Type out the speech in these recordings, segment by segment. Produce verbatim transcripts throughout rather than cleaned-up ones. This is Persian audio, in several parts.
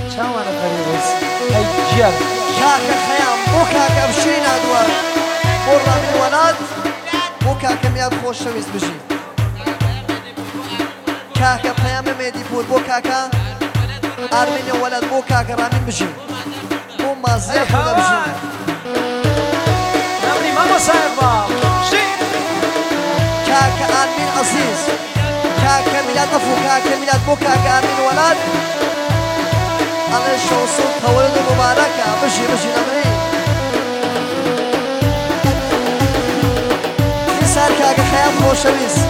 چاوانە فەریبۆس ئەی گیان کاکە خەیام بۆ کاکە بشین نادووە بۆ ڕامین وەلات بۆ کاکە میاد خۆشەویست بژی کاکە پەیامە مێدیپور بۆ کاکە ئارمینە وەلات بۆ کاکە ڕامین بژی بۆ مازیە خۆدە بژی ناوری مامۆسایە با کاکە ئارمین عەزیز کاکە میلاد ئەفو کاکە میلاد بۆ کاکە ئارمین وەلات ئەڵێ شەوسڵ تەوەلد مبارەکە بژی بژی نەمری دیسان کاکە خەیام خۆشەویست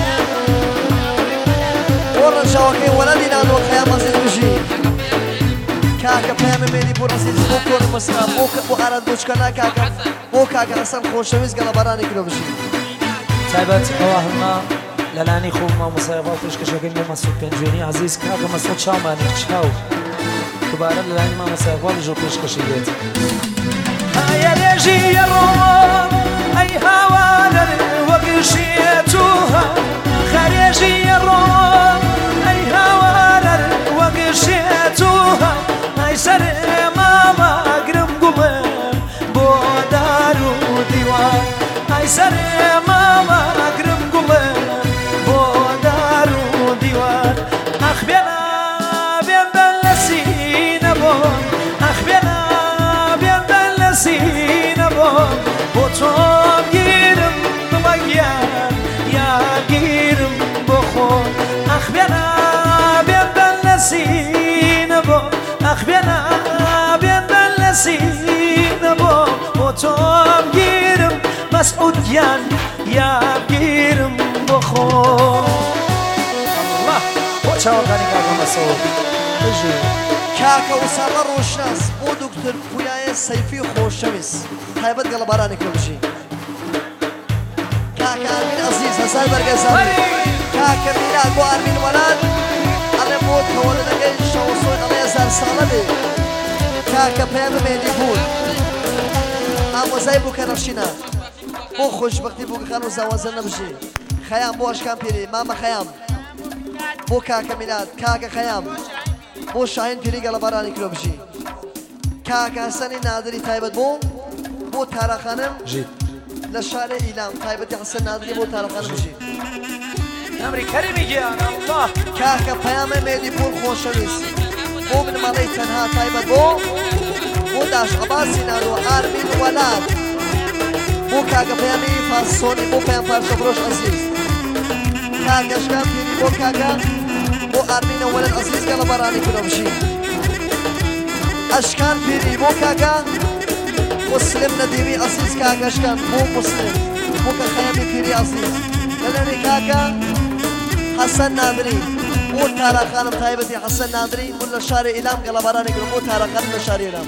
بۆ ڕەنجاوەکەی وەلەدی نانەوە خەیام عەزیز بژی کاکە پەیامە مێدیپور عەزیز بۆ کۆڕی مەسرا بۆ ئاراد بۆچکەنا کاکە بۆ کاکە حەسەن خۆشەویست گەڵە بەرانی کرۆ بژی تایبەت ئەوە هەمە لەلانی خۆ مامۆسایە باو پێشکەشەکەی بۆ مەسعود پێنجوێنی عەزیز کاکە مەسعود چاومانی چاو دوبارە لەلانی مامۆسایە باو لەژێر پێشکەشی دێت هەیە رێژی ڕۆم ئەی هاوارە وەگشێتوها خەرێژی ڕۆم ئەی هاوارە وەگشێتوها ئەی سەرێ مامەگرم گوڵم بۆ دار و دیوار ئەی سەرێ مامەگرم گوڵم بۆ دار و دیوار ئەخ بێنە بێندەن لە سینە بۆم ئەخ بێنە بێندەن لە سینە بۆم بۆ تۆم گیرم بڵەگیان یاگیرم بۆ خۆم ئەخ بێنە بێندەن لە سینە بۆم ئەخ بێنە بێندەن لە سینە بۆم بۆ تۆم گیرم مەسعود گیان یاگیرم بۆ خۆم الله بۆ چاوەکانی کاکە مەسعود بژی کاکە ئوسامە ڕۆژناس بۆ دوکتۆر پویایە سەیفی خۆشەویست تایبەت گەڵە بارانی کرۆ بژی کاکە ئارمین عەزیز هەزار بەرگەزانی کاکە میلاد بۆ ئارمین وەلات ئەڵێ بۆ تەوەلدەکەی شەوسۆی ئەڵێ هەزار ساڵە بێ کاکە پەیامە مێدیپور ئامۆزای بوو کە نەفشینە بۆ خۆشبەختی بووکەخان و زاوازە نەبژی خەیام بۆ ئەشکان پیری مامە خەیام بۆ کاکە میلاد کاکە خەیام بۆ شاهین پیری گەڵە بارانی کرۆ بژی کاکە حەسەنی نادری تایبەت بۆ بۆ تارەخانم ژی لە شارێ ئیلام تایبەتی حەسەن نادری بۆ تارەخانم بژی ئەمری کەریمی گیان الله کاکە پەیامە مێدیپور خۆشەویست بۆ بنماڵەی تەنها تایبەت بۆ بۆ داش عەباسی نارۆ ئارمین وەلات بۆ کاکە پەیامی فاسۆنی بۆ پەیام پارچە فرۆش عەزیز کاکە ئەشکان پیری بۆ کاکە بۆ ئارمینە وەلات عەزیز گەڵە بەرانی کرۆ بژی ئەشکان پیری بۆ کاکە مسلم نەدیمی عەزیز کاکە ئەشکان بۆ مسلم بۆ کە خەیامی پیری عەزیز لەلەنی کاکە حەسەن نادری بۆ تارەخانم تایبەتی حەسەن نادری بۆ لە شاری ئیلام گەڵە بەرانی کرۆ بۆ تارەخانم لە شاری ئیلام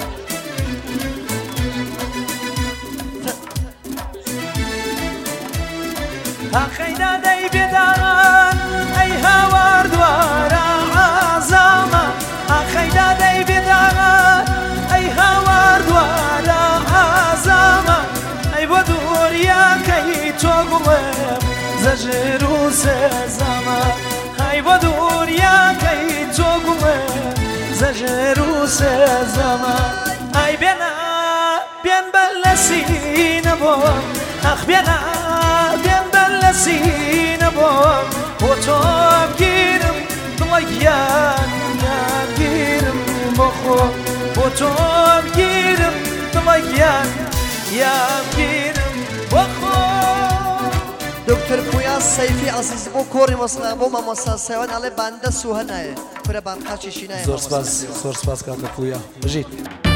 ئەخەیدا دەی بێدان ئەی هاوار دوارە عەزامە ئەخەیدا دەی بێدان ئەی هاوار دوارە عەزامە ئەی بۆ دووریاکەی تۆ گوڵم زەژر و سێزەمە ئەی بۆ دووریاکەی تۆ گوڵم زەژر و سێزەمە ئەی بێنە بێن بە لە سینە بۆم ئەخ بێنە بێن بە لە سینە بۆم بۆ تۆم گیرم دڵە گیان یاگیرم بۆ خۆم بۆ تۆم گیرم دڵە گیان یاگیرم بۆ خۆم دکتۆر پویا سەیفی عەزیز بۆ کۆڕی مۆسیقا بۆ مامۆستا سەیوان ئەڵێ بەندە سوهە نایە کورە بانقاچیشی نایە زۆر سپاس زۆر سپاس کاکە پویا بژیت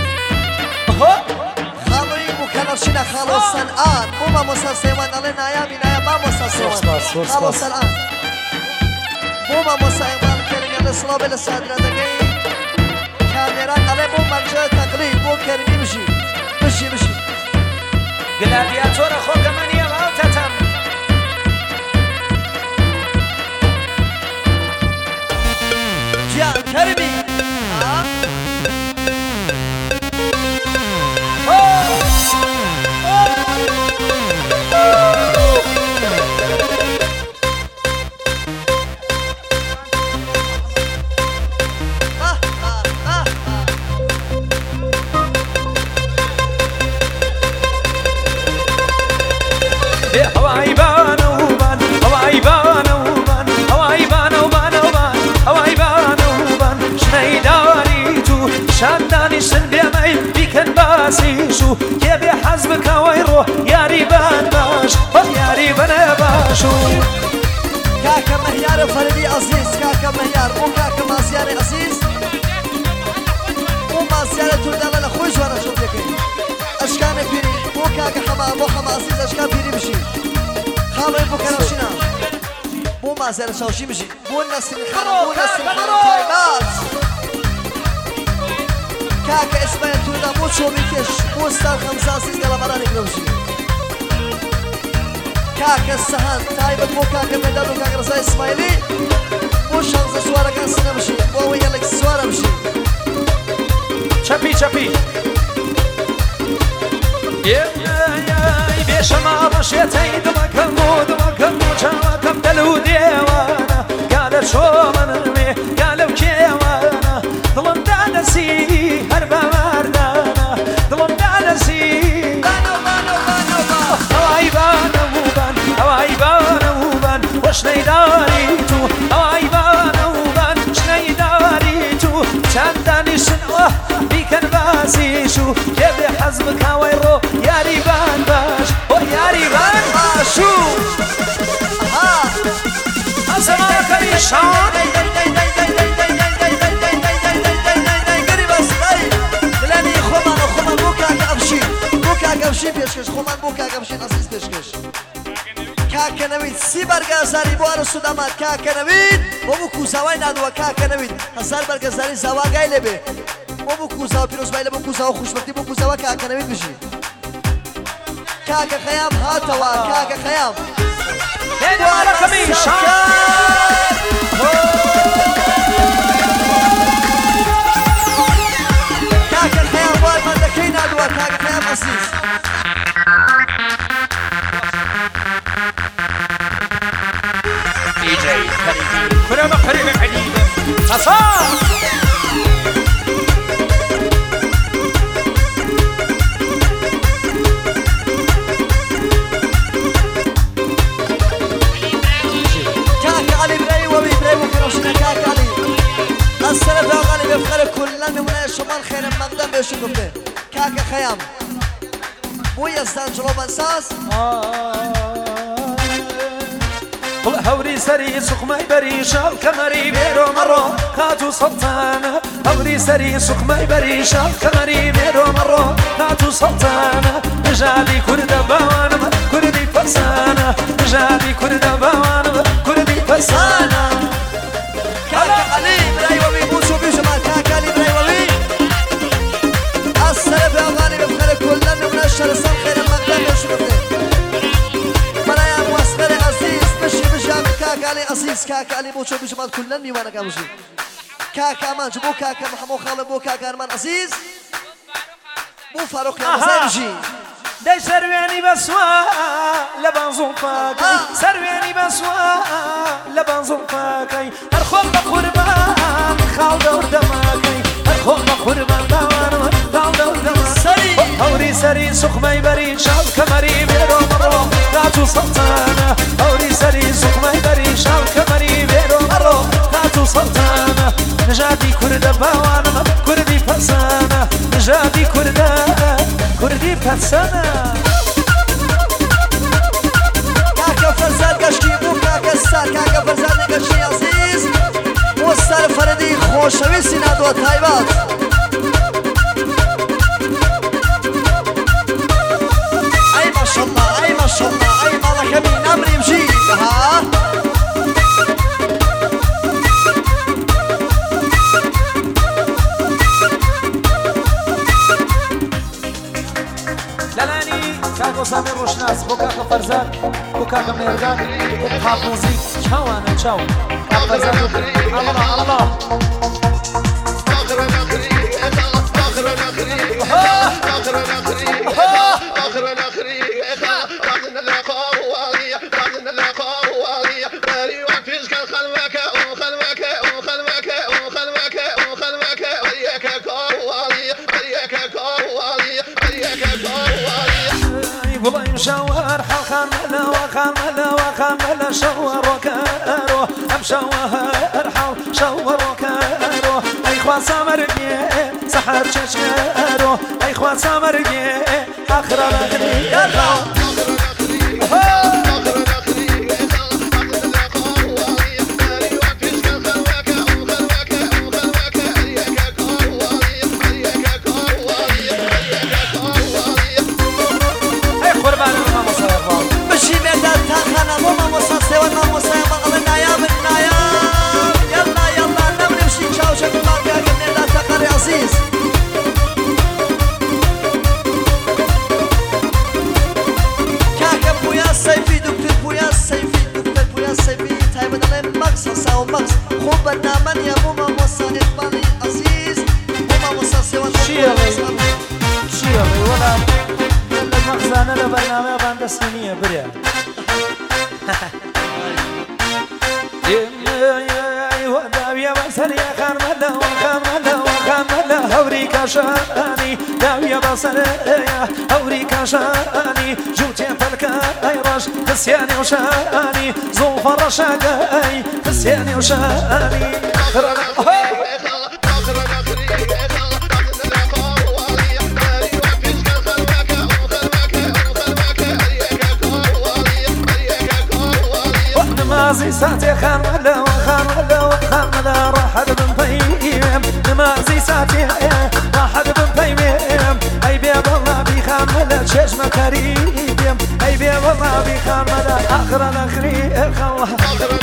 خاڵۆی بوو کە نەفشینە خاڵۆ سەنعان بۆ مامۆستا سەیوان ئەڵێ نایامی نایە مامۆستا سەیوان خاڵۆ سەنعان بۆ مامۆستا ئێوان کەرینە لە سڵاو بێ لە سادرەتەکەی کامێران ئەڵێ بۆ مەرجە تەقلید بۆ کەرینی بژی بژی بژی گلادیاتۆرە خۆگەمەنیە هاوتەتەم گیان کەرمی حزبك ويروح يا ريبان باش يا ريبان باشو كاكا مهيار فردي عزيز كاكا مهيار مو كاكا مازيار عزيز مو مازيار تودالا لخوي جوانا شوف يكي اشكان بيري مو كاكا حما مو حما عزيز اشكان بيري بشي خالوي بو كنوشينا مو مازيار شوشي بشي مو الناس الخرم مو الناس الخرم تايمات كاكا اسمه تودا مو شو بيكش مو ستار خمسة عزيز قال مراني كنوشي كاكا السهان تايبت مو كاكا ميدان وكاكا رزاي اسماعيلي مو شانزة سوارة كان سنة مشي مو ويالك سوارة مشي شابي شابي يا يا بيشما مشيتي دمكم دمكم جاكم دلو ديوانا قال شو منمي قال بكيوانا ظلم دانسي هربا مردانا ظلم دانسي بانو بانو بانو بانو هواي بانو بان هواي بانو بان وشني داريتو هواي بانو بان شني داريتو چندانی شنوه بیکن بازی شو که به حزبك ويرو يا ريبان باش و يا ريبان باشو ها أسمع كريشان قريب أصغي لاني خمان خمان بو كاكا أبشي بو كاكا أبشي بيشكش خمان بو كاكا أبشي نصيص بيشكش كاكا نويد سي برگزاری بوار سودامات كاكا نويد بابو کوزاوای نادوا كاكا نويد هزار برگزاری زوا گایله به بابو کوزاو پیروز بایله بابو کوزاو خوشبختی بابو کوزاوا كاكا نويد بشي كاكا خيام هاتوا كاكا خيام هيدا مالا كريشان كاكا خيام بوار من دكي نادوا كاكا خيام عزيز دي جي كريم كنا مقرب عديد حصان كاكا علي براي وبي براي وكروشنا كاكا علي السلف يا غالي بفخر كلنا من الشمال خير مقدم بيشوفوا به كاكا خيام مو يزدان جلو بنساس هوري سري سقمي بريشة الكمري بيرو مرو كاتو سلطانة هوري سري سقمي بريشة الكمري بيرو مرو كاتو سلطانة نجالي كرد بوانم كردي فسانة نجالي كرد بوانم كردي فسانة كاكا علي براي وبي بوسو بيجمال كاكا علي براي وبي السلف يا غالي بفخر كلنا من الشرسان خير مقدم بيشوفوا به برايا موسخر عزيز بشي بجام كاكا علي عزيز كاكا علي بوشو بيجمال كلنا ميوانا كاموشي كاكا مان جبو كاكا محمو خالد بو كاكا ارمان عزيز بو فاروق يا مزاي بجي داي سرويني بسوا لبنزون فاكي سرويني بسوا لبنزون فاكي ارخوم بقربان خال دور دماكي ارخوم بقربان دوان خال دور دماكي هوري سري سخمي بري شال كمري بيرو مرو كاتو سلطانة هوري سري سخمي بري شال كمري بيرو مرو كاتو سلطانة نجاتي كرد باوانم كردي فسانة نجاتي كرد كردي فسانة كاكا فرزاد قشتي بو كاكا السار كاكا فرزاد قشتي عزيز بو السار فردي خوشوي سيناد وطايبات اي ما شاء الله اي ما شاء الله اي مالك مين امري مجي ها لالاني كاكو سامي روشناس بو كاكو فرزاد بو كاكو ميردان حافظي تشاو انا تشاو فرزاد الله الله شوار حخمنا وخمنا وخمنا شوار وكارو ام شوار حو شوار وكارو اي خوا سمر بيه سحر ششكارو اي خوا سامرقي آخر الأخري يا خال سنية بريا داوية بصر يا خرملة وخرملة وخرملة هوري كشاني داوية بصر يا هوري كشاني جوتي تلك ايرش خسياني وشاني زوفر رشاقي خسياني وشاني نمازي ساتي خرملة وخرملة وخرملة راحت بن طيم نمازي ساتي راحت بن طيم اي بيا والله بخرملة شجمة كريم اي بيا والله بخرملة اخر الاخري خلها